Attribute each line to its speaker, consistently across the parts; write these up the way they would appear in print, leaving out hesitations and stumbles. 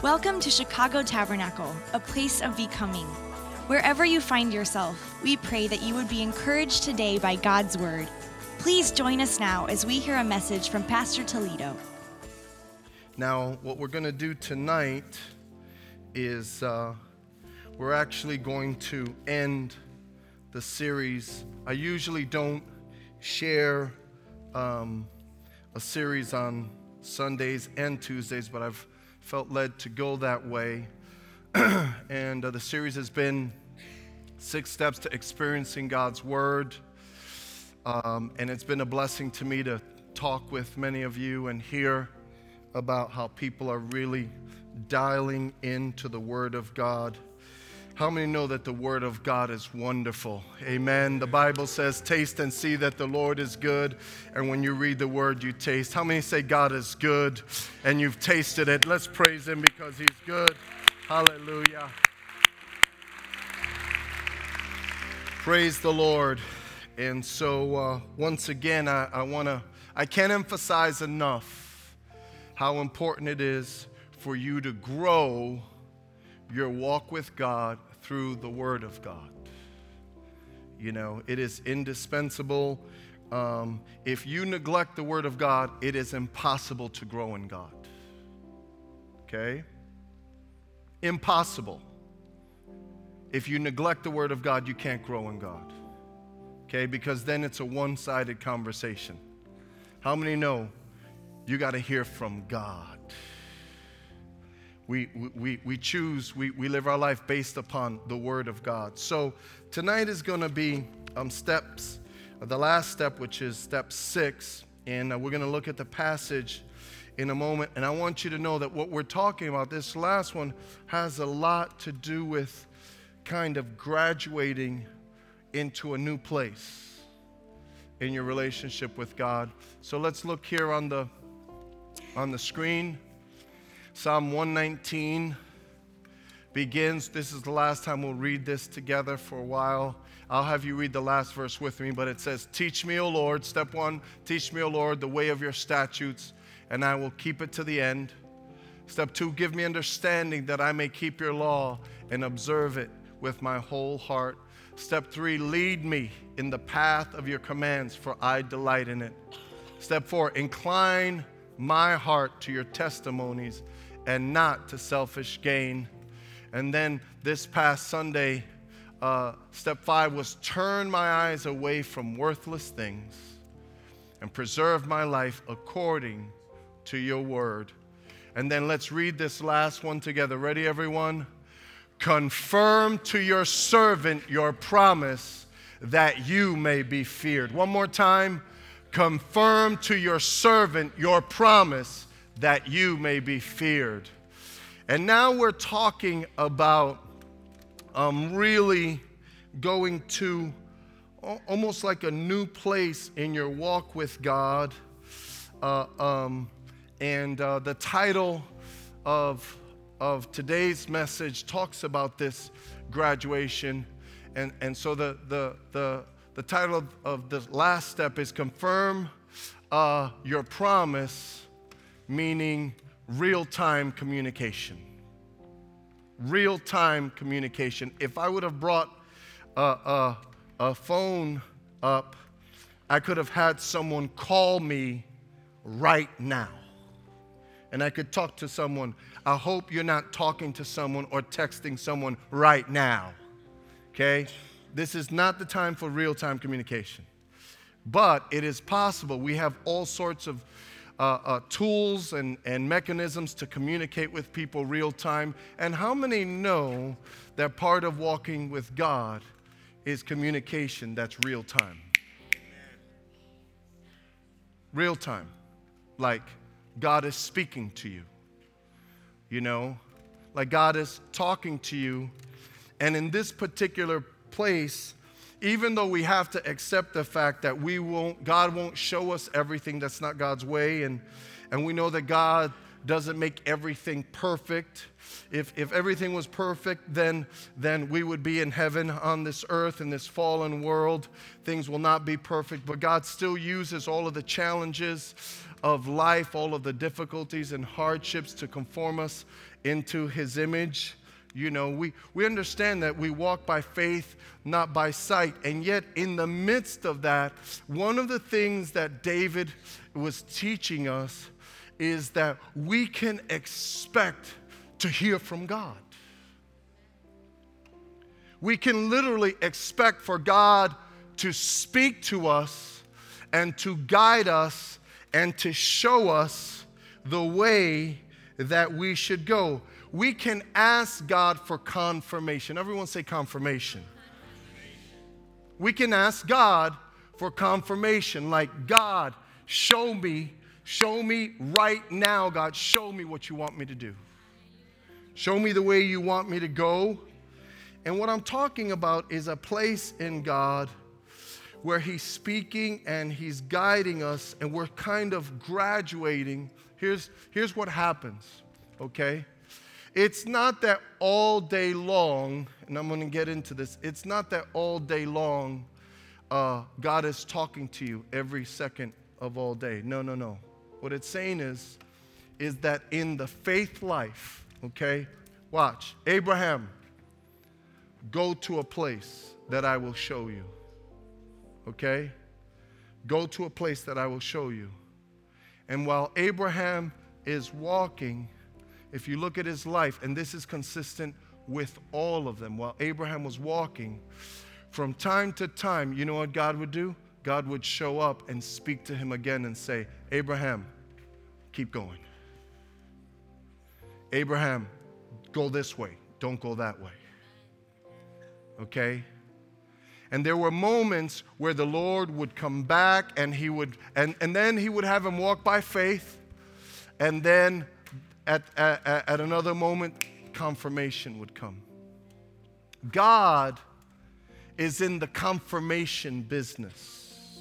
Speaker 1: Welcome to Chicago Tabernacle, a place of becoming. Wherever you find yourself, we pray that you would be encouraged today by God's word. Please join us now as we hear a message from Pastor Toledo.
Speaker 2: Now, what we're going to do tonight is we're actually going to end the series. I usually don't share a series on Sundays and Tuesdays, but I've felt led to go that way. And the series has been 6 Steps to Experiencing God's Word. And it's been a blessing to me to talk with many of you and hear about how people are really dialing into the Word of God. How many know that the Word of God is wonderful? Amen. The Bible says, taste and see that the Lord is good. And when you read the Word, you taste. How many say God is good and you've tasted it? Let's praise Him because He's good. Hallelujah. Praise the Lord. And so once again, I can't emphasize enough how important it is for you to grow your walk with God through the Word of God. You know, it is indispensable. If you neglect the Word of God, it is impossible to grow in God. Okay? Impossible. If you neglect the Word of God, you can't grow in God. Okay? Because then it's a one-sided conversation. How many know you got to hear from God? We live our life based upon the Word of God. So tonight is going to be steps, the last step, which is step 6, and we're going to look at the passage in a moment. And I want you to know that what we're talking about, this last one, has a lot to do with kind of graduating into a new place in your relationship with God. So let's look here on the screen. Psalm 119 begins. This is the last time we'll read this together for a while. I'll have you read the last verse with me, but it says, teach me, O Lord. Step 1, teach me, O Lord, the way of your statutes, and I will keep it to the end. Step 2, give me understanding that I may keep your law and observe it with my whole heart. Step 3, lead me in the path of your commands, for I delight in it. Step 4, incline my heart to your testimonies and not to selfish gain. And then this past Sunday, step 5 was turn my eyes away from worthless things and preserve my life according to your word. And then let's read this last one together. Ready, everyone? Confirm to your servant your promise that you may be feared. One more time. Confirm to your servant your promise that you may be feared. And now we're talking about really going to almost like a new place in your walk with God. And the title of today's message talks about this graduation. And so the title of the last step is confirm your promise, meaning real-time communication. Real-time communication. If I would have brought a phone up, I could have had someone call me right now. And I could talk to someone. I hope you're not talking to someone or texting someone right now. Okay? This is not the time for real-time communication. But it is possible. We have all sorts of tools and mechanisms to communicate with people real-time. And how many know that part of walking with God is communication that's real-time? Real-time. Like God is speaking to you. You know? Like God is talking to you. And in this particular place, even though we have to accept the fact that God won't show us everything that's not God's way, and we know that God doesn't make everything perfect. If everything was perfect, then we would be in heaven on this earth, in this fallen world. Things will not be perfect, but God still uses all of the challenges of life, all of the difficulties and hardships to conform us into His image. You know, we understand that we walk by faith, not by sight. And yet, in the midst of that, one of the things that David was teaching us is that we can expect to hear from God. We can literally expect for God to speak to us and to guide us and to show us the way that we should go. We can ask God for confirmation. Everyone say confirmation. We can ask God for confirmation, like, God, show me right now, God, show me what you want me to do. Show me the way you want me to go. And what I'm talking about is a place in God where He's speaking and He's guiding us, and we're kind of graduating. Here's what happens, okay? It's not that all day long, and I'm going to get into this, it's not that all day long God is talking to you every second of all day. No. What it's saying is that in the faith life, okay, watch, Abraham, go to a place that I will show you, okay? Go to a place that I will show you. And while Abraham is walking, if you look at his life, and this is consistent with all of them, while Abraham was walking, from time to time, you know what God would do? God would show up and speak to him again and say, Abraham, keep going. Abraham, go this way, don't go that way. Okay? And there were moments where the Lord would come back and he would, and then he would have him walk by faith, and then at another moment, confirmation would come. God is in the confirmation business.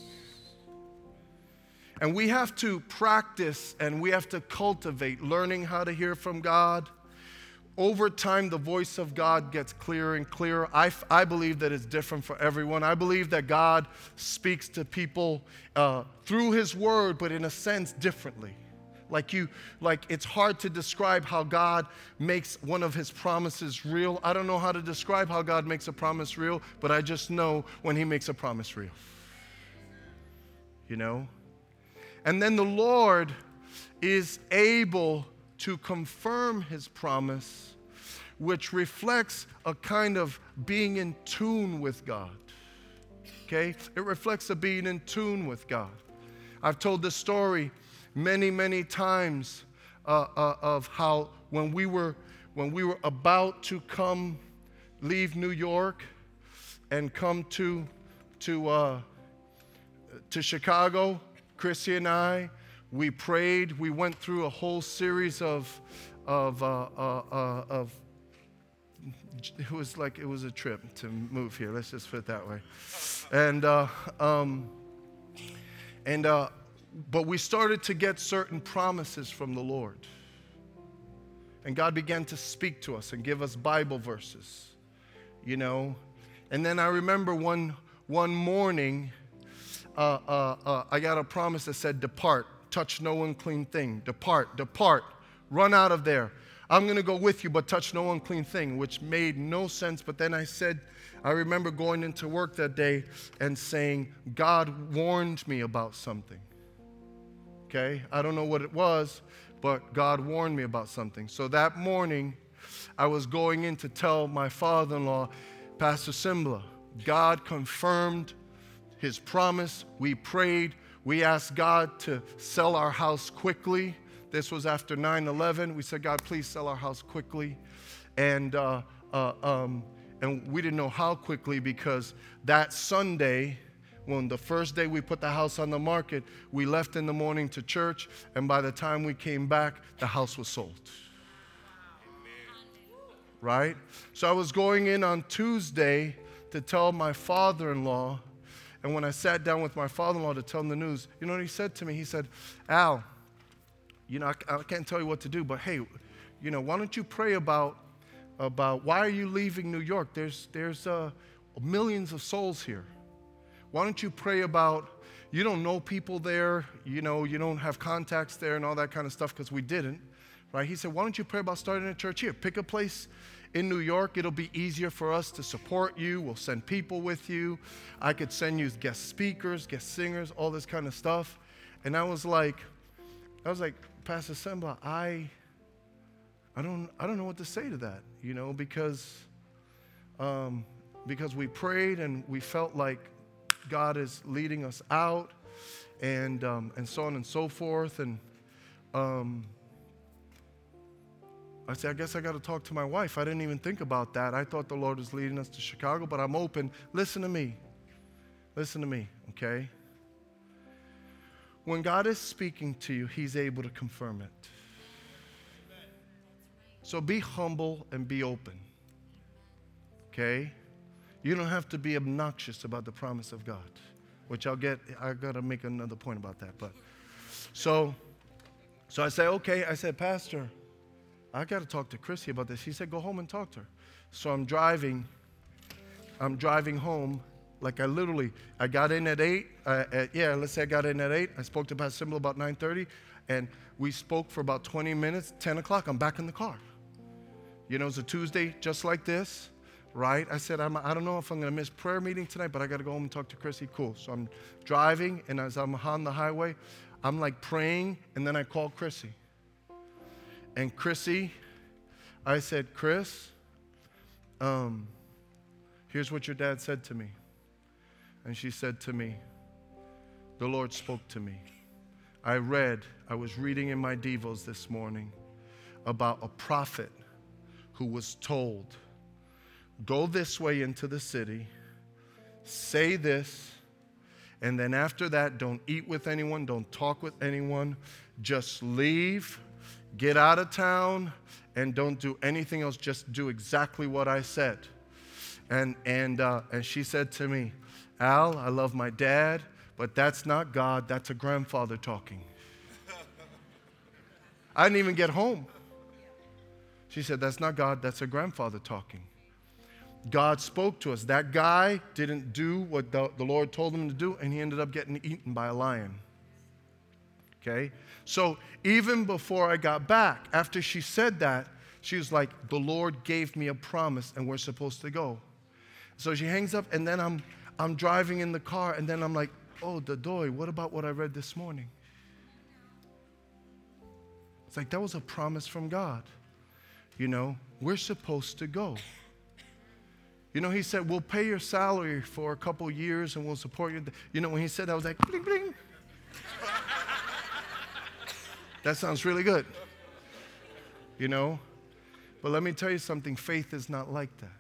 Speaker 2: And we have to practice and we have to cultivate learning how to hear from God. Over time, the voice of God gets clearer and clearer. I believe that it's different for everyone. I believe that God speaks to people through His Word, but in a sense, differently. Like it's hard to describe how God makes one of His promises real. I don't know how to describe how God makes a promise real, but I just know when He makes a promise real. You know? And then the Lord is able to confirm His promise, which reflects a kind of being in tune with God. Okay? It reflects a being in tune with God. I've told this story many times of how when we were about to leave New York and come to Chicago, Chrissy and I, we prayed. We went through a whole series of it was a trip to move here. Let's just put it that way. But we started to get certain promises from the Lord. And God began to speak to us and give us Bible verses, you know. And then I remember one morning, I got a promise that said, depart, touch no unclean thing. Depart, run out of there. I'm going to go with you, but touch no unclean thing, which made no sense. But then I remember going into work that day and saying, God warned me about something. Okay? I don't know what it was, but God warned me about something. So that morning, I was going in to tell my father-in-law, Pastor Simbla, God confirmed His promise. We prayed. We asked God to sell our house quickly. This was after 9/11. We said, God, please sell our house quickly. And we didn't know how quickly, because that Sunday, when the first day we put the house on the market, we left in the morning to church, and by the time we came back, the house was sold. Right? So I was going in on Tuesday to tell my father-in-law, and when I sat down with my father-in-law to tell him the news, you know what he said to me? He said, Al, you know, I can't tell you what to do, but hey, you know, why don't you pray about why are you leaving New York? There's millions of souls here. why don't you pray about, you don't know people there, you don't have contacts there and all that kind of stuff, because we didn't, right? He said, why don't you pray about starting a church here? Pick a place in New York. It'll be easier for us to support you. We'll send people with you. I could send you guest speakers, guest singers, all this kind of stuff. And I was like, Pastor Sembla, I don't know what to say to that, because we prayed and we felt like God is leading us out, and so on and so forth. And I said, I guess I got to talk to my wife. I didn't even think about that. I thought the Lord was leading us to Chicago, but I'm open. Listen to me, okay? When God is speaking to you, He's able to confirm it. So be humble and be open, okay? You don't have to be obnoxious about the promise of God, which I got to make another point about that. But so I say, okay. I said, Pastor, I got to talk to Chrissy about this. He said, go home and talk to her. So I'm driving home. Like I got in at 8. Let's say I got in at 8. I spoke to Pastor Sembla about 9:30, and we spoke for about 20 minutes. 10 o'clock, I'm back in the car. It's a Tuesday just like this, right? I said, I don't know if I'm going to miss prayer meeting tonight, but I got to go home and talk to Chrissy. Cool. So I'm driving, and as I'm on the highway, I'm like praying, and then I call Chrissy. And Chrissy, I said, Chris, here's what your dad said to me. And she said to me, the Lord spoke to me. I was reading in my devos this morning about a prophet who was told, go this way into the city, say this, and then after that, don't eat with anyone, don't talk with anyone, just leave, get out of town, and don't do anything else, just do exactly what I said. And she said to me, Al, I love my dad, but that's not God, that's a grandfather talking. I didn't even get home. She said, that's not God, that's a grandfather talking. God spoke to us. That guy didn't do what the Lord told him to do, and he ended up getting eaten by a lion. Okay? So even before I got back, after she said that, she was like, the Lord gave me a promise, and we're supposed to go. So she hangs up, and then I'm driving in the car, and then I'm like, oh, Dadoy, what about what I read this morning? It's like, that was a promise from God. We're supposed to go. He said, we'll pay your salary for a couple years and we'll support you. When he said that, I was like, bling, bling. That sounds really good. But let me tell you something, faith is not like that.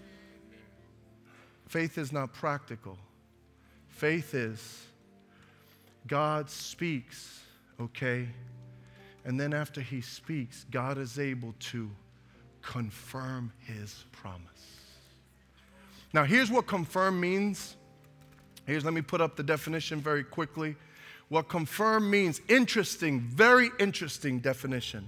Speaker 2: Faith is not practical. Faith is God speaks, okay? And then after He speaks, God is able to confirm His promise. Now, here's what confirm means. Let me put up the definition very quickly. What confirm means, interesting, very interesting definition.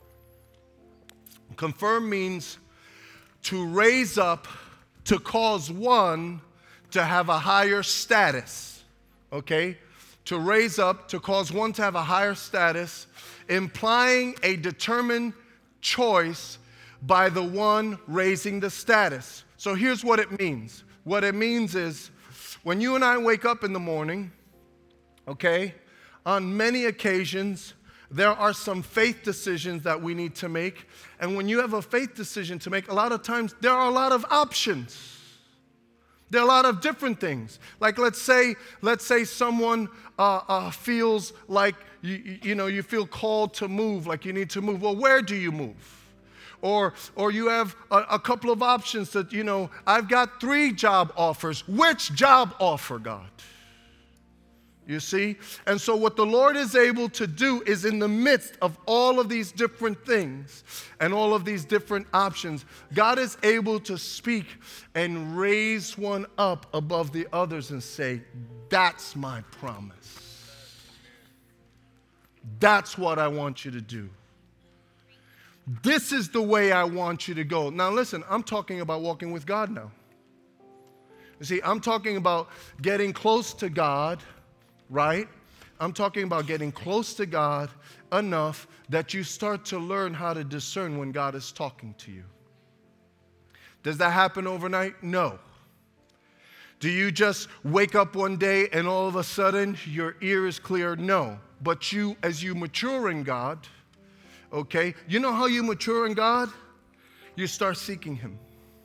Speaker 2: Confirm means to raise up, to cause one to have a higher status, okay? To raise up, to cause one to have a higher status, implying a determined choice by the one raising the status. So here's what it means. What it means is when you and I wake up in the morning, okay, on many occasions, there are some faith decisions that we need to make. And when you have a faith decision to make, a lot of times there are a lot of options. There are a lot of different things. Like let's say someone feels like you feel called to move, like you need to move. Well, where do you move? Or you have a couple of options that, I've got 3 job offers. Which job offer, God? You see? And so what the Lord is able to do is in the midst of all of these different things and all of these different options, God is able to speak and raise one up above the others and say, that's my promise. That's what I want you to do. This is the way I want you to go. Now listen, I'm talking about walking with God now. You see, I'm talking about getting close to God, right? I'm talking about getting close to God enough that you start to learn how to discern when God is talking to you. Does that happen overnight? No. Do you just wake up one day and all of a sudden your ear is clear? No. But you, as you mature in God, okay, you know how you mature in God? You start seeking Him.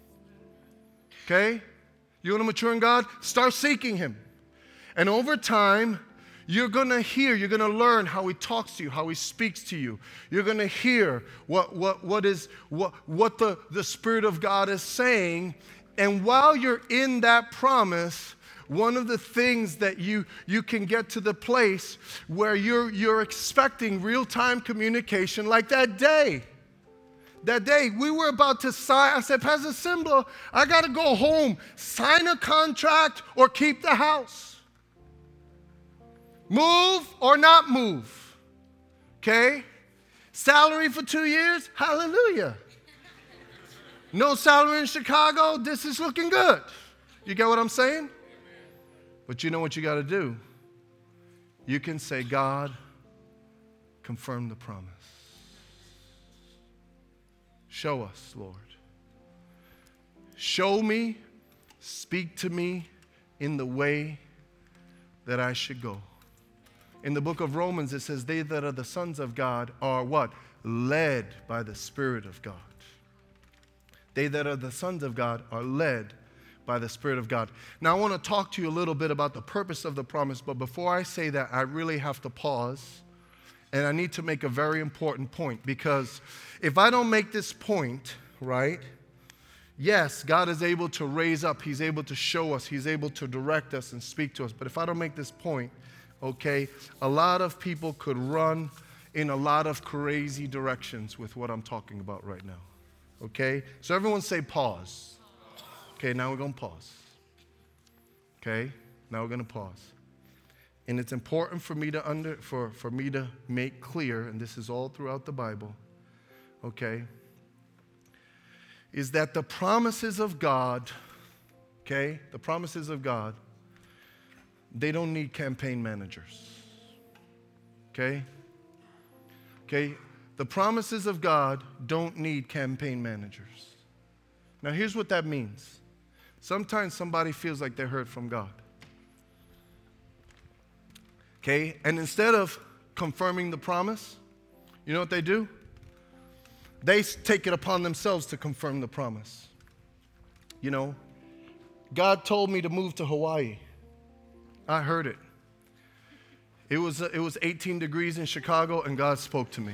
Speaker 2: Okay? You want to mature in God? Start seeking Him. And over time, you're going to hear, you're going to learn how He talks to you, how He speaks to you. You're going to hear what the Spirit of God is saying. And while you're in that promise, one of the things that you can get to the place where you're expecting real-time communication, like that day. That day, we were about to sign. I said, Pastor Simba, I got to go home, sign a contract, or keep the house. Move or not move. Okay? Salary for 2 years? Hallelujah. No salary in Chicago? This is looking good. You get what I'm saying? But you know what you got to do? You can say, God, confirm the promise. Show us, Lord. Show me, speak to me in the way that I should go. In the book of Romans, it says, they that are the sons of God are what? Led by the Spirit of God. They that are the sons of God are led by the Spirit of God. Now, I want to talk to you a little bit about the purpose of the promise, but before I say that, I really have to pause, and I need to make a very important point, because if I don't make this point, right, yes, God is able to raise up, He's able to show us, He's able to direct us and speak to us, but if I don't make this point, okay, a lot of people could run in a lot of crazy directions with what I'm talking about right now. Okay? So everyone say pause. Okay, now we're going to pause. Okay? Now we're going to pause. And it's important for me to for me to make clear, and this is all throughout the Bible, okay, is that the promises of God, okay, the promises of God, they don't need campaign managers. Okay? Okay? The promises of God don't need campaign managers. Now, here's what that means. Sometimes somebody feels like they heard from God. Okay? And instead of confirming the promise, you know what they do? They take it upon themselves to confirm the promise. You know, God told me to move to Hawaii. I heard it. It was 18 degrees in Chicago, and God spoke to me.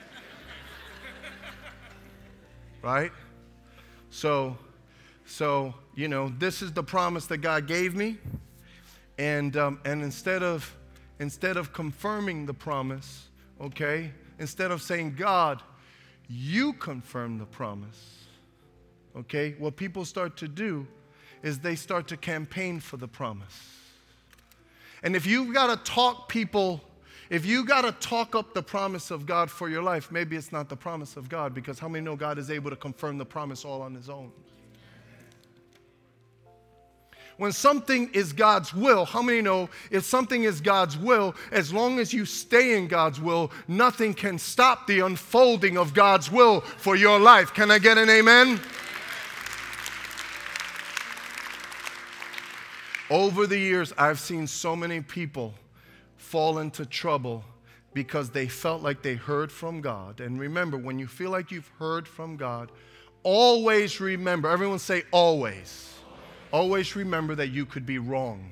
Speaker 2: Right? So, you know, this is the promise that God gave me, and instead of confirming the promise, okay, instead of saying, God, you confirm the promise, okay, what people start to do is they start to campaign for the promise. And if you've got to talk people, if you got to talk up the promise of God for your life, maybe it's not the promise of God, because how many know God is able to confirm the promise all on His own? When something is God's will, how many know if something is God's will, as long as you stay in God's will, nothing can stop the unfolding of God's will for your life? Can I get an amen? Over the years, I've seen so many people fall into trouble because they felt like they heard from God. And remember, when you feel like you've heard from God, always remember, everyone say always. Always remember that you could be wrong.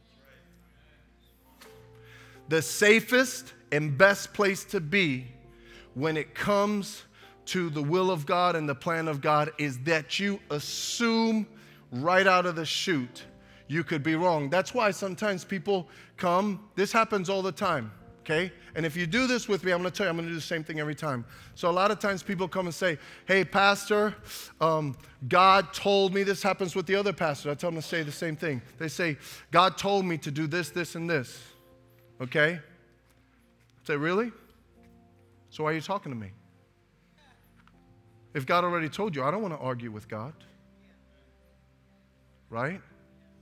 Speaker 2: The safest and best place to be when it comes to the will of God and the plan of God is that you assume right out of the chute you could be wrong. That's why sometimes people come, this happens all the time, okay? And if you do this with me, I'm going to tell you, I'm going to do the same thing every time. So a lot of times people come and say, hey, pastor, God told me, this happens with the other pastor. I tell them to say the same thing. They say, God told me to do this, this, and this, okay? I say, really? So why are you talking to me? If God already told you, I don't want to argue with God, right?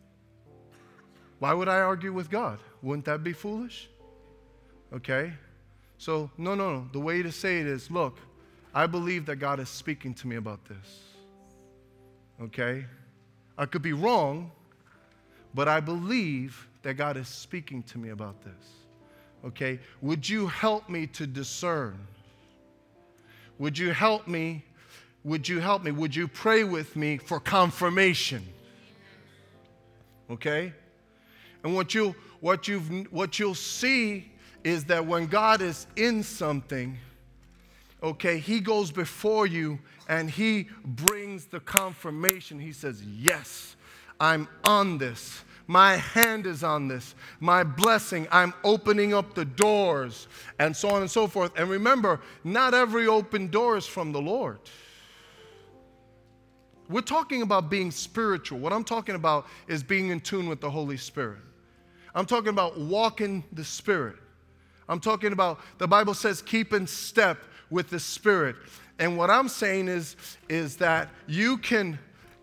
Speaker 2: Why would I argue with God? Wouldn't that be foolish? Okay? So, no. The way to say it is, look, I believe that God is speaking to me about this. Okay? I could be wrong, but I believe that God is speaking to me about this. Okay? Would you help me to discern? Would you help me? Would you pray with me for confirmation? Okay? And what you'll see is that when God is in something, okay, He goes before you and He brings the confirmation. He says, yes, I'm on this. My hand is on this. My blessing, I'm opening up the doors, and so on and so forth. And remember, not every open door is from the Lord. We're talking about being spiritual. What I'm talking about is being in tune with the Holy Spirit. I'm talking about walking the Spirit. I'm talking about, the Bible says, keep in step with the Spirit. And what I'm saying is that you can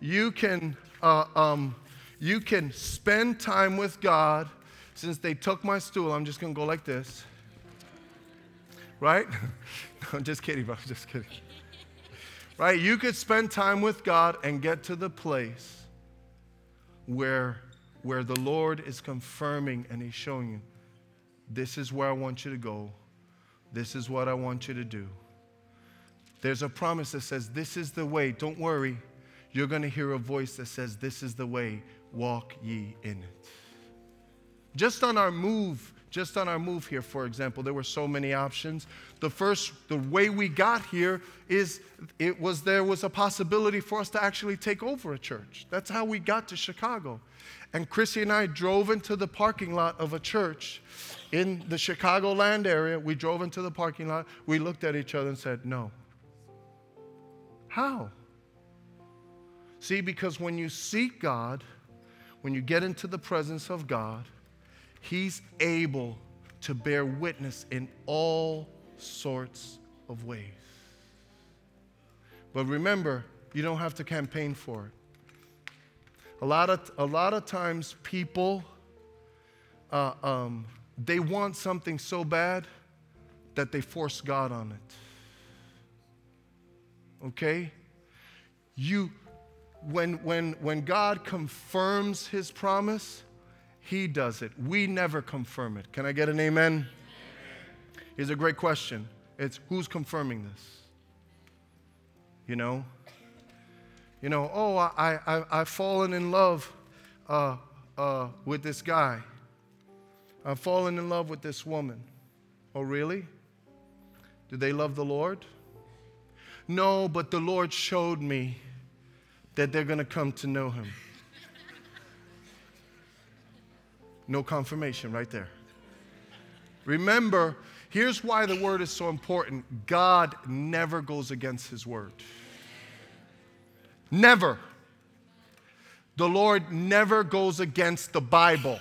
Speaker 2: spend time with God. Since they took my stool, I'm just going to go like this. Right? No, I'm just kidding, bro. Just kidding. Right? You could spend time with God and get to the place where the Lord is confirming and He's showing you, this is where I want you to go. This is what I want you to do. There's a promise that says, this is the way. Don't worry. You're going to hear a voice that says, this is the way. Walk ye in it. Just on our move here, for example, there were so many options. The way we got here there was a possibility for us to actually take over a church. That's how we got to Chicago. And Chrissy and I drove into the parking lot of a church in the Chicagoland area. We drove into the parking lot. We looked at each other and said, no. How? See, because when you seek God, when you get into the presence of God, He's able to bear witness in all sorts of ways. But remember, you don't have to campaign for it. A lot of times people, they want something so bad that they force God on it. Okay? When God confirms His promise, He does it. We never confirm it. Can I get an amen? Amen. Here's a great question. It's who's confirming this? I've fallen in love with this guy. I've fallen in love with this woman. Oh, really? Do they love the Lord? No, but the Lord showed me that they're going to come to know Him. No confirmation right there. Remember, here's why the word is so important. God never goes against His word. Never. The Lord never goes against the Bible.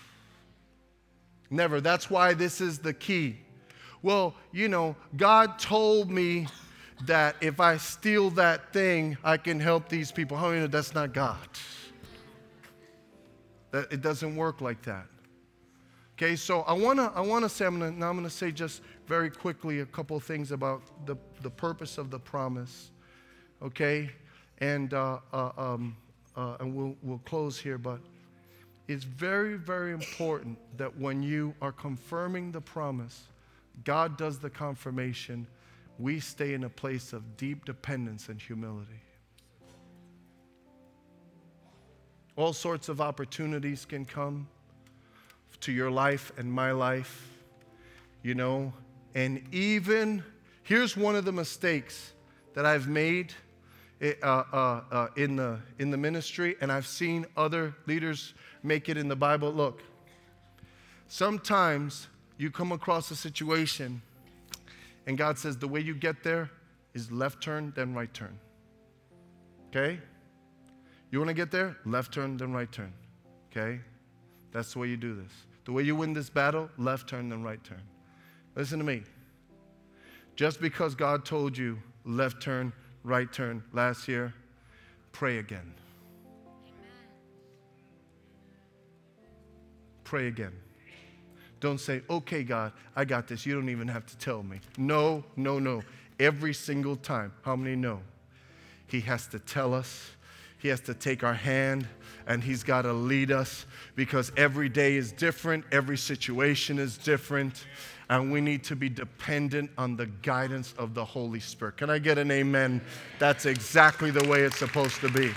Speaker 2: Never. That's why this is the key. Well, God told me that if I steal that thing, I can help these people. How many know that's not God? That it doesn't work like that. Okay, so I wanna say, I'm gonna say just very quickly a couple of things about the purpose of the promise. Okay, and we'll close here, but it's very, very important that when you are confirming the promise, God does the confirmation. We stay in a place of deep dependence and humility. All sorts of opportunities can come to your life and my life, and even, here's one of the mistakes that I've made in the ministry, and I've seen other leaders make it in the Bible. Look, sometimes you come across a situation and God says the way you get there is left turn, then right turn. Okay? You want to get there? Left turn, then right turn. Okay? That's the way you do this. The way you win this battle, left turn, then right turn. Listen to me. Just because God told you left turn, right turn last year, pray again. pray again. Don't say, okay, God, I got this. You don't even have to tell me. No, no, no. Every single time. How many know? He has to tell us. He has to take our hand, and he's got to lead us, because every day is different. Every situation is different, and we need to be dependent on the guidance of the Holy Spirit. Can I get an amen? That's exactly the way it's supposed to be.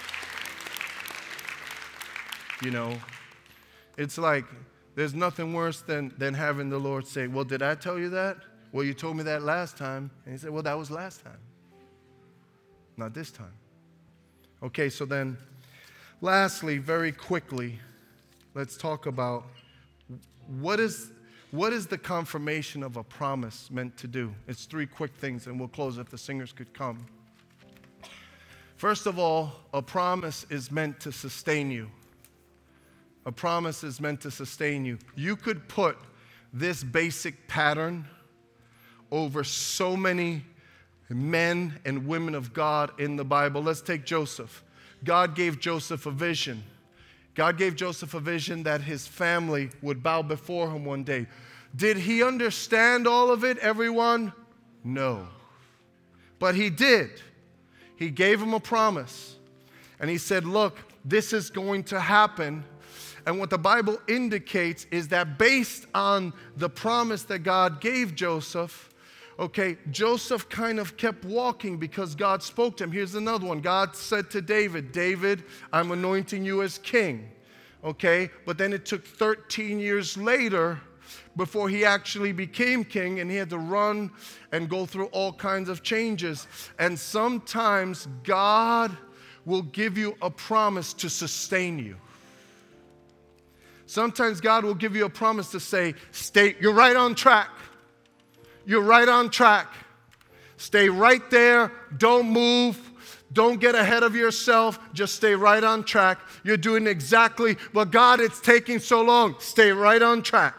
Speaker 2: You know, it's like there's nothing worse than having the Lord say, well, did I tell you that? Well, you told me that last time. And he said, well, that was last time. Not this time. Okay, so then, lastly, very quickly, let's talk about what is the confirmation of a promise meant to do? It's 3 quick things, and we'll close if the singers could come. First of all, a promise is meant to sustain you. A promise is meant to sustain you. You could put this basic pattern over so many men and women of God in the Bible. Let's take Joseph. God gave Joseph a vision. God gave Joseph a vision that his family would bow before him one day. Did he understand all of it, everyone? No. But he did. He gave him a promise. And he said, look, this is going to happen. And what the Bible indicates is that based on the promise that God gave Joseph, okay, Joseph kind of kept walking because God spoke to him. Here's another one. God said to David, David, I'm anointing you as king. Okay, but then it took 13 years later before he actually became king, and he had to run and go through all kinds of changes. And sometimes God will give you a promise to sustain you. Sometimes God will give you a promise to say, you're right on track. You're right on track. Stay right there. Don't move. Don't get ahead of yourself. Just stay right on track. You're doing exactly, but God, it's taking so long. Stay right on track.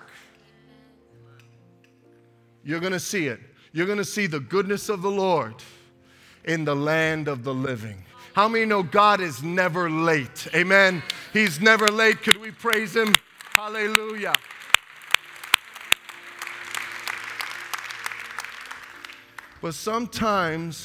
Speaker 2: You're going to see it. You're going to see the goodness of the Lord in the land of the living. How many know God is never late? Amen. He's never late. Could we praise him? Hallelujah. But sometimes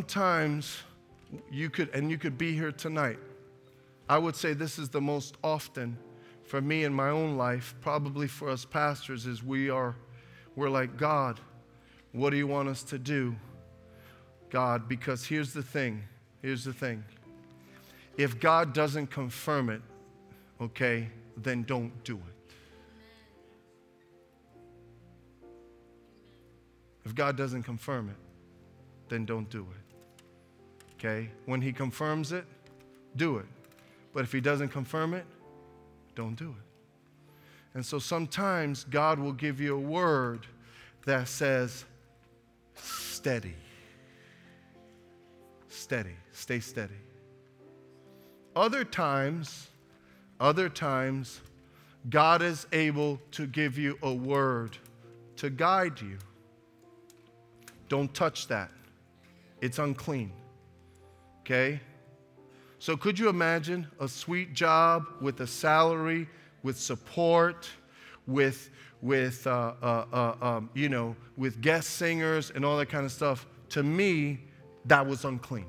Speaker 2: you could be here tonight. I would say this is the most often for me in my own life, probably for us pastors, is we're like, God, what do you want us to do? God, because here's the thing. If God doesn't confirm it, okay, then don't do it. If God doesn't confirm it, then don't do it. Okay? When he confirms it, do it. But if he doesn't confirm it, don't do it. And so sometimes God will give you a word that says, steady. Steady. Stay steady. Other times, God is able to give you a word to guide you. Don't touch that. It's unclean. Okay? So could you imagine a sweet job with a salary, with support, with guest singers and all that kind of stuff? To me, that was unclean.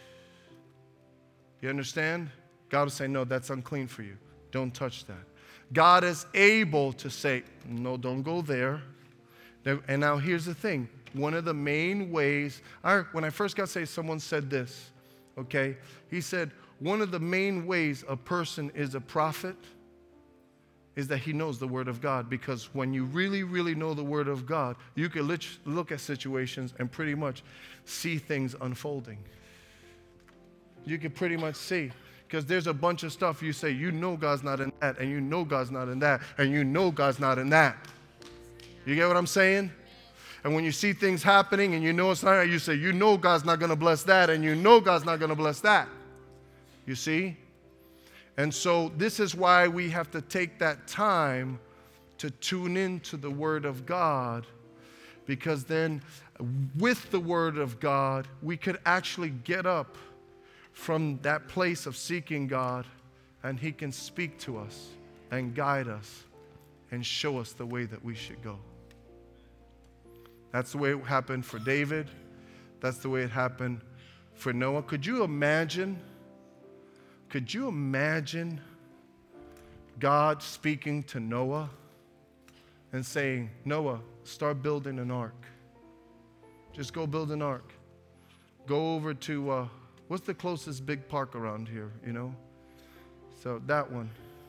Speaker 2: You understand? God will say, no, that's unclean for you. Don't touch that. God is able to say, no, don't go there. And now here's the thing. One of the main ways, when I first got saved, someone said this, okay? He said, one of the main ways a person is a prophet is that he knows the Word of God. Because when you really, really know the Word of God, you can look at situations and pretty much see things unfolding. You can pretty much see. Because there's a bunch of stuff you say, you know God's not in that, and you know God's not in that, and you know God's not in that. You get what I'm saying? And when you see things happening and you know it's not right, you say, you know God's not going to bless that, and you know God's not going to bless that. You see? And so this is why we have to take that time to tune into the Word of God, because then with the Word of God, we could actually get up from that place of seeking God, and He can speak to us and guide us and show us the way that we should go. That's the way it happened for David. That's the way it happened for Noah. Could you imagine God speaking to Noah and saying, Noah, start building an ark. Just go build an ark. Go over to, what's the closest big park around here, you know? So that one.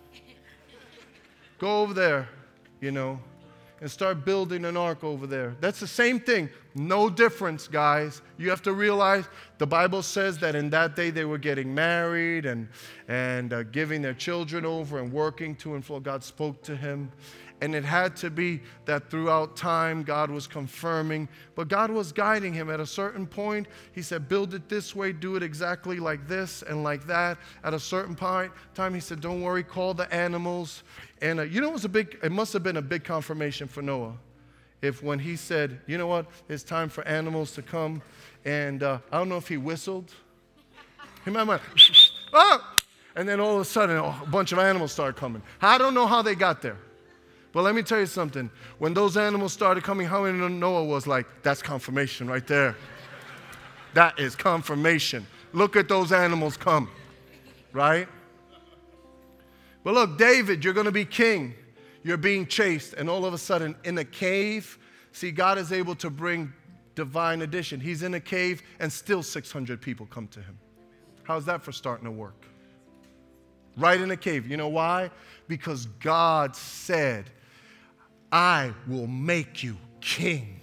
Speaker 2: Go over there, you know, and start building an ark over there. That's the same thing. No difference, guys. You have to realize the Bible says that in that day they were getting married and giving their children over and working to and fro. God spoke to him. And it had to be that throughout time God was confirming. But God was guiding him at a certain point. He said, build it this way, do it exactly like this and like that. At a certain time, he said, don't worry, call the animals. And you know, it must have been a big confirmation for Noah. If when he said, you know what, it's time for animals to come. And I don't know if he whistled. He might have ah! And then all of a sudden, a bunch of animals started coming. I don't know how they got there. But let me tell you something. When those animals started coming, how many Noah was like, that's confirmation right there. That is confirmation. Look at those animals come. Right? But look, David, you're going to be king. You're being chased. And all of a sudden, in a cave, see, God is able to bring divine addition. He's in a cave and still 600 people come to him. How's that for starting to work? Right in a cave. You know why? Because God said, I will make you king.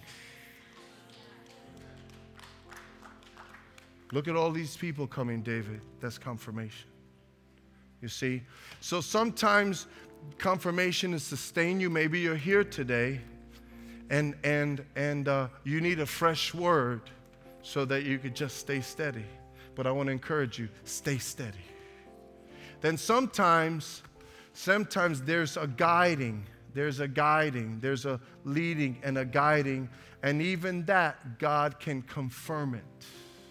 Speaker 2: Look at all these people coming, David. That's confirmation. You see? So sometimes confirmation is sustain you. Maybe you're here today and you need a fresh word so that you could just stay steady. But I want to encourage you, stay steady. Then sometimes there's a guiding. There's a leading and a guiding, and even that, God can confirm it.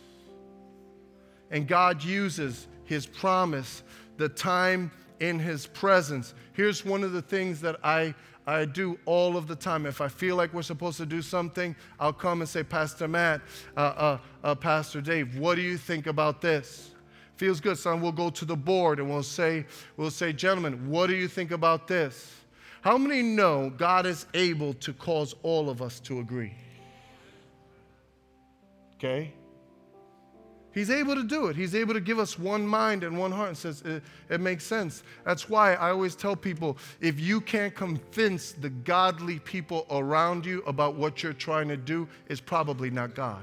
Speaker 2: And God uses his promise, the time in his presence. Here's one of the things that I do all of the time. If I feel like we're supposed to do something, I'll come and say, Pastor Matt, Pastor Dave, what do you think about this? Feels good, son. We'll go to the board and we'll say, gentlemen, what do you think about this? How many know God is able to cause all of us to agree? Okay? He's able to do it. He's able to give us one mind and one heart and says, it makes sense. That's why I always tell people, if you can't convince the godly people around you about what you're trying to do, it's probably not God.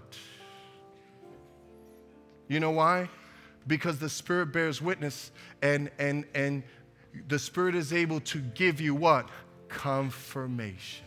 Speaker 2: You know why? Because the Spirit bears witness and the Spirit is able to give you what? Confirmation.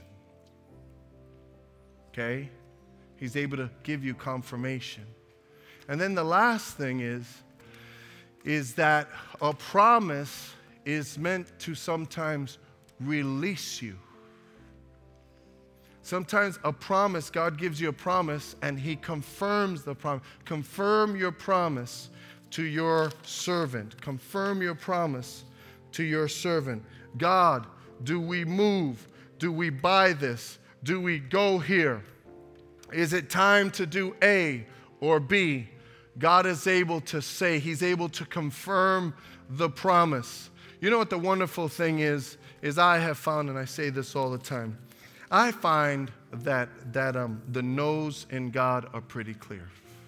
Speaker 2: Okay? He's able to give you confirmation. And then the last thing is that a promise is meant to sometimes release you. Sometimes a promise, God gives you a promise and he confirms the promise. Confirm your promise to your servant. Confirm your promise to your servant. God, do we move? Do we buy this? Do we go here? Is it time to do A or B? God is able to say, he's able to confirm the promise. You know what the wonderful thing is I have found, and I say this all the time, I find that the no's in God are pretty clear.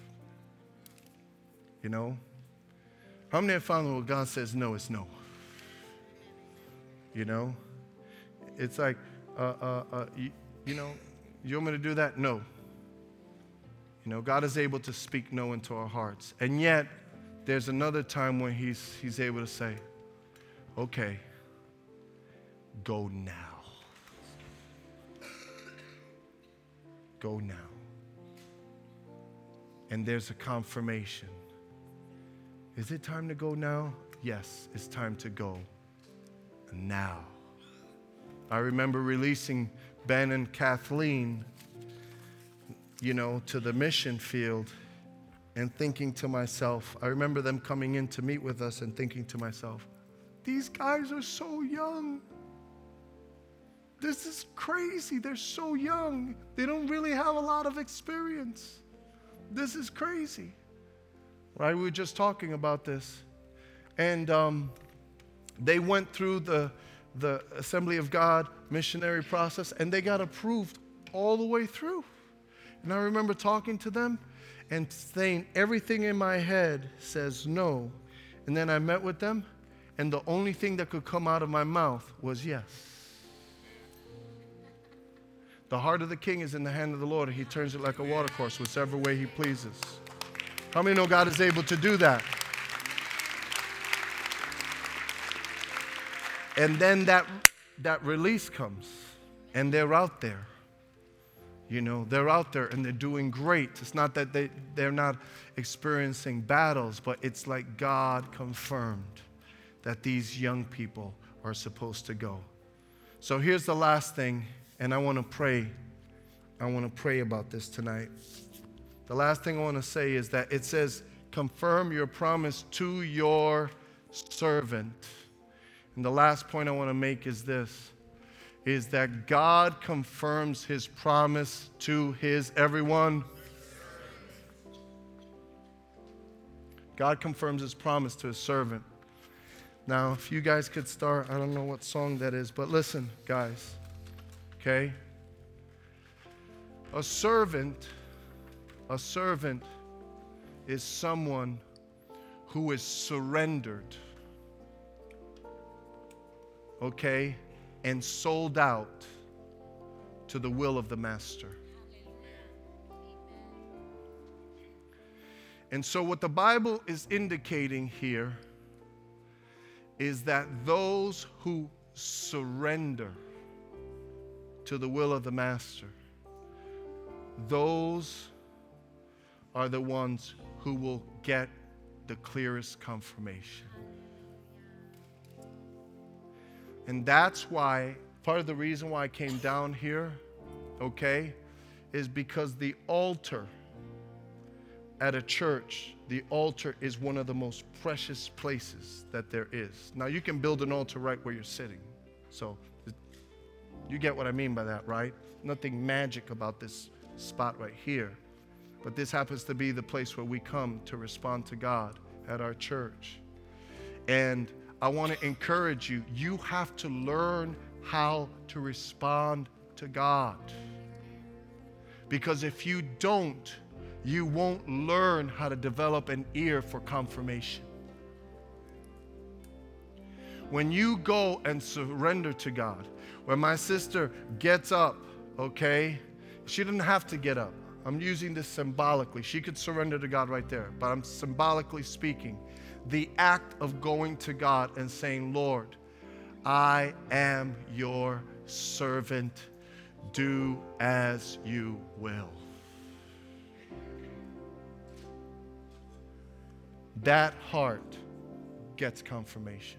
Speaker 2: You know? How many have found that when God says no, it's no? You know? It's like, you know, you want me to do that? No. You know, God is able to speak no into our hearts. And yet, there's another time when he's able to say, okay, go now. Go now. And there's a confirmation. Is it time to go now? Yes, it's time to go now. I remember releasing Ben and Kathleen, you know, to the mission field and thinking to myself, I remember them coming in to meet with us and thinking to myself, these guys are so young. This is crazy. They're so young. They don't really have a lot of experience. This is crazy. Right? We were just talking about this. And they went through the Assembly of God missionary process, and they got approved all the way through. And I remember talking to them and saying, everything in my head says no. And then I met with them, and the only thing that could come out of my mouth was yes. The heart of the king is in the hand of the Lord, and he turns it like a watercourse, whichever way he pleases. How many know God is able to do that? And then that release comes, and they're out there. You know, they're out there and they're doing great. It's not that they're not experiencing battles, but it's like God confirmed that these young people are supposed to go. So here's the last thing, and I want to pray. I want to pray about this tonight. The last thing I want to say is that it says, confirm your promise to your servant. And the last point I want to make is this, is that God confirms his promise to his everyone. God confirms his promise to his servant. Now, if you guys could start, I don't know what song that is, but listen, guys, okay? A servant is someone who is surrendered, okay, and sold out to the will of the master. And so what the Bible is indicating here is that those who surrender to the will of the master, those are the ones who will get the clearest confirmation. And that's why, part of the reason why I came down here, okay, is because the altar at a church, the altar is one of the most precious places that there is. Now, you can build an altar right where you're sitting. So, you get what I mean by that, right? Nothing magic about this spot right here. But this happens to be the place where we come to respond to God at our church. And I want to encourage you, you have to learn how to respond to God. Because if you don't, you won't learn how to develop an ear for confirmation. When you go and surrender to God, when my sister gets up, okay, she didn't have to get up. I'm using this symbolically. She could surrender to God right there, but I'm symbolically speaking. The act of going to God and saying, Lord, I am your servant. Do as you will. That heart gets confirmation.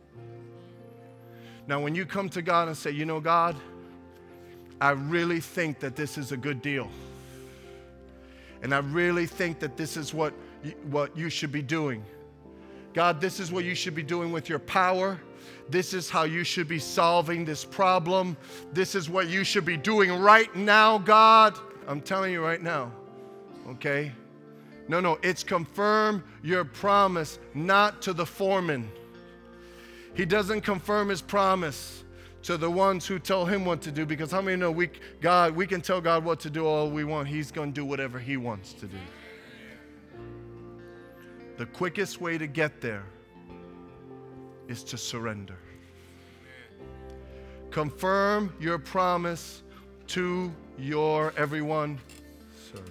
Speaker 2: Now, when you come to God and say, you know, God, I really think that this is a good deal. And I really think that this is what you should be doing. God, this is what you should be doing with your power. This is how you should be solving this problem. This is what you should be doing right now, God. I'm telling you right now, okay? No, it's confirm your promise, not to the foreman. He doesn't confirm his promise to the ones who tell him what to do, because how many know we can tell God what to do all we want. He's going to do whatever he wants to do. The quickest way to get there is to surrender. Confirm your promise to your everyone servant.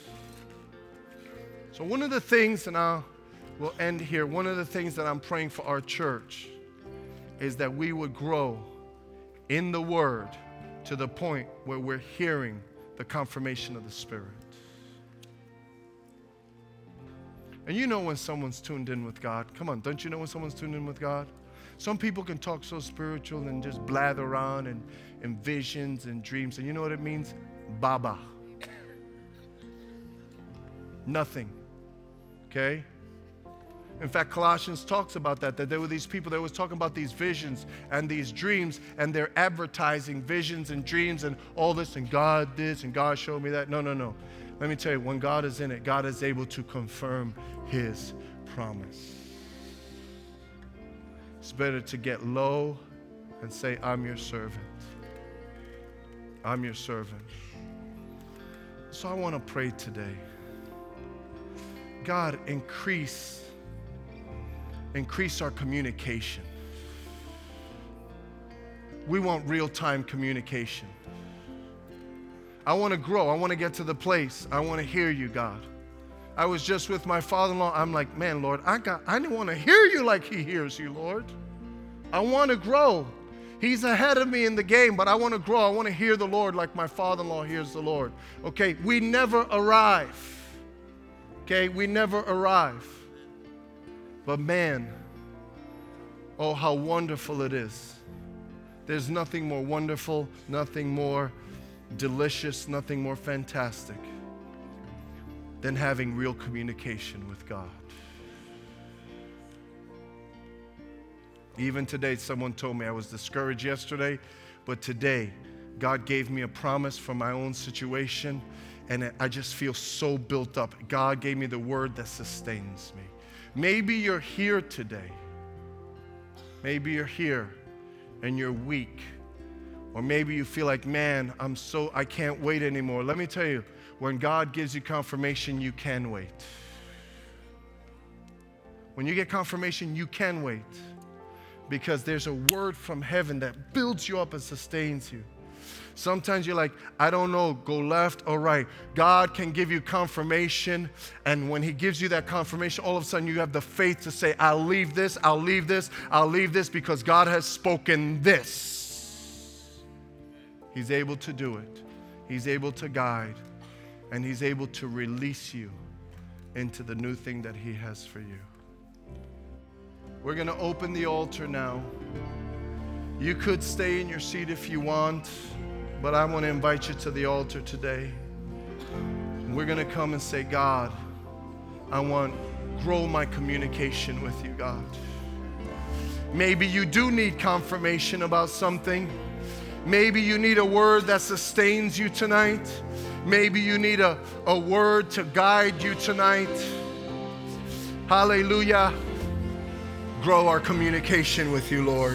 Speaker 2: So one of the things, and we'll end here, one of the things that I'm praying for our church is that we would grow in the Word to the point where we're hearing the confirmation of the Spirit. And you know when someone's tuned in with God. Come on, don't you know when someone's tuned in with God? Some people can talk so spiritual and just blather on and visions and dreams. And you know what it means? Baba. Nothing. Okay? In fact, Colossians talks about that there were these people that was talking about these visions and these dreams, and they're advertising visions and dreams and all this, and God this, and God showed me that. No. Let me tell you, when God is in it, God is able to confirm his promise. It's better to get low and say, I'm your servant. I'm your servant. So I want to pray today. God, increase our communication. We want real-time communication. I want to grow. I want to get to the place. I want to hear you, God. I was just with my father-in-law. I'm like, man, Lord, I didn't want to hear you like he hears you, Lord. I want to grow. He's ahead of me in the game, but I want to grow. I want to hear the Lord like my father-in-law hears the Lord. Okay, we never arrive. Okay, we never arrive. But man, oh, how wonderful it is. There's nothing more wonderful, nothing more delicious, nothing more fantastic than having real communication with God. Even today, someone told me I was discouraged yesterday, but today, God gave me a promise for my own situation, and I just feel so built up. God gave me the word that sustains me. Maybe you're here today. Maybe you're here and you're weak. Or maybe you feel like, man, I can't wait anymore. Let me tell you, when God gives you confirmation, you can wait. When you get confirmation, you can wait. Because there's a word from heaven that builds you up and sustains you. Sometimes you're like, I don't know, go left or right. God can give you confirmation, and when he gives you that confirmation, all of a sudden you have the faith to say, I'll leave this, I'll leave this, I'll leave this because God has spoken this. He's able to do it. He's able to guide, and he's able to release you into the new thing that he has for you. We're going to open the altar now. You could stay in your seat if you want, but I want to invite you to the altar today. We're going to come and say, God, I want to grow my communication with you, God. Maybe you do need confirmation about something. Maybe you need a word that sustains you tonight. Maybe you need a word to guide you tonight. Hallelujah. Grow our communication with you, Lord.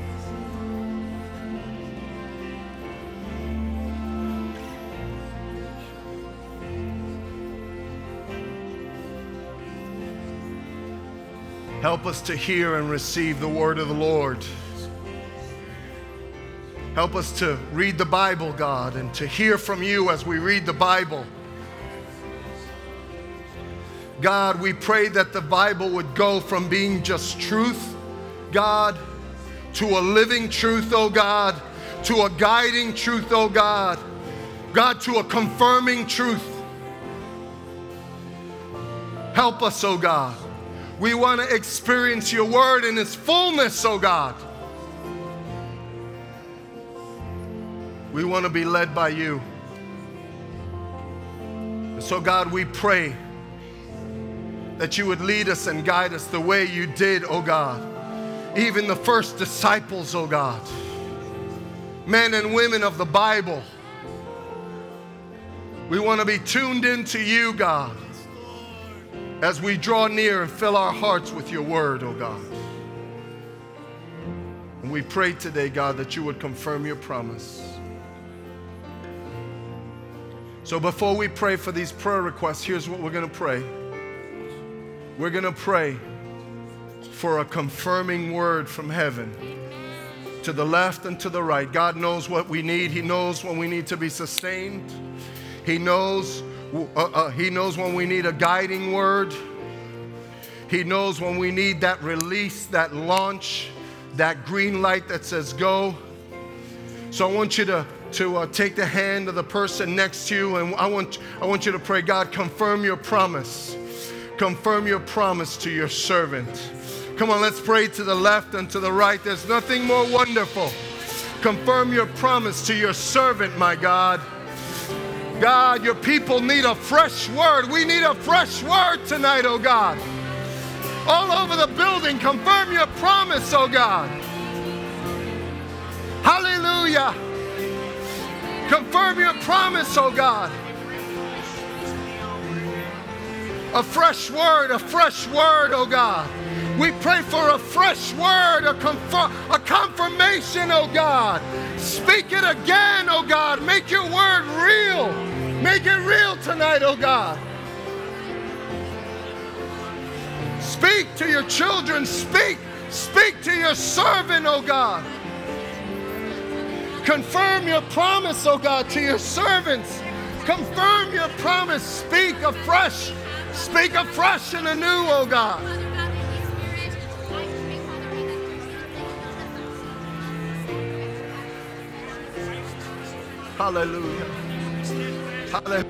Speaker 2: Help us to hear and receive the word of the Lord. Help us to read the Bible, God, and to hear from you as we read the Bible. God, we pray that the Bible would go from being just truth, God, to a living truth, oh God, to a guiding truth, oh God, God, to a confirming truth. Help us, oh God. We want to experience your word in its fullness, oh God. We want to be led by you. And so, God, we pray that you would lead us and guide us the way you did, oh God. Even the first disciples, oh God. Men and women of the Bible. We want to be tuned into you, God, as we draw near and fill our hearts with your word, oh God. And we pray today, God, that you would confirm your promise. So before we pray for these prayer requests, here's what we're going to pray. We're going to pray for a confirming word from heaven to the left and to the right. God knows what we need. He knows when we need to be sustained. He knows when we need a guiding word. He knows when we need that release, that launch, that green light that says go. So I want you to take the hand of the person next to you, and I want you to pray, God, confirm your promise. Confirm your promise to your servant. Come on, let's pray to the left and to the right. There's nothing more wonderful. Confirm your promise to your servant, my God. God, your people need a fresh word. We need a fresh word tonight, oh God. all over the building. Confirm your promise, oh God. Hallelujah. Confirm your promise, oh God. A fresh word, oh God. We pray for a fresh word, a confirmation, oh God. Speak it again, oh God. Make your word real. Make it real tonight, oh God. Speak to your children. Speak to your servant, oh God. Confirm your promise, oh God, to your servants. Confirm your promise. Speak afresh and anew, oh God. Hallelujah. Hallelujah.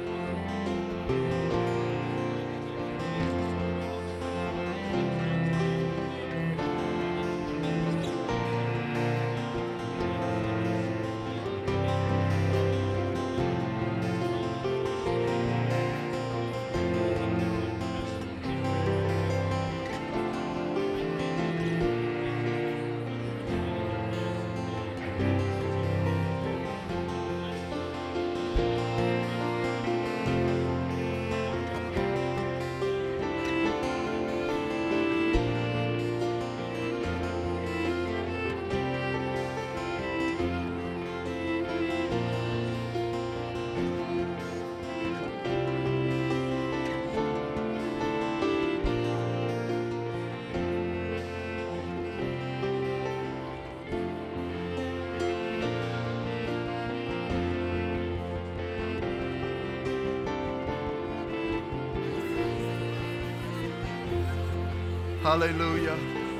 Speaker 2: Hallelujah.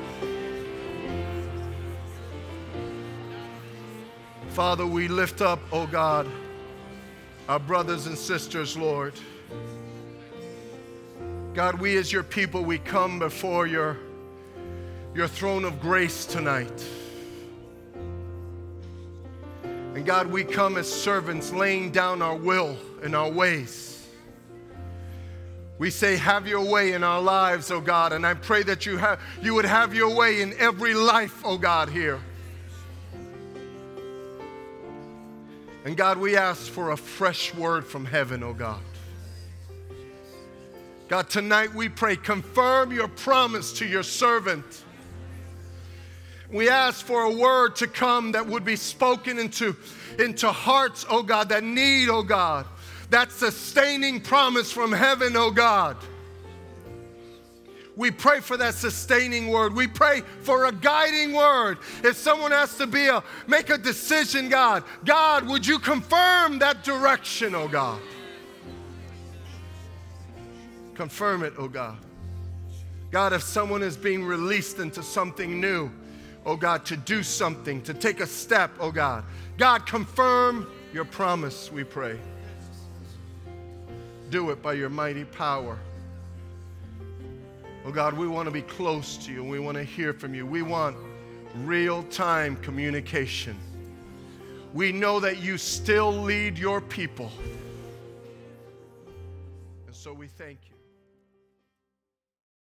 Speaker 2: Father, we lift up, oh God, our brothers and sisters, Lord. God, we as your people, we come before your throne of grace tonight. And God, we come as servants laying down our will and our ways. We say, have your way in our lives, oh God, and I pray that you would have your way in every life, oh God, here. And God, we ask for a fresh word from heaven, oh God. God, tonight we pray, confirm your promise to your servant. We ask for a word to come that would be spoken into hearts, oh God, that need, oh God, that sustaining promise from heaven, oh God. We pray for that sustaining word. We pray for a guiding word. If someone has to make a decision, God, would you confirm that direction, oh God? Confirm it, oh God. God, if someone is being released into something new, oh God, to do something, to take a step, oh God. God, confirm your promise, we pray. Do it by your mighty power. Oh God, we want to be close to you and we want to hear from you. We want real-time communication. We know that you still lead your people. And so we thank you.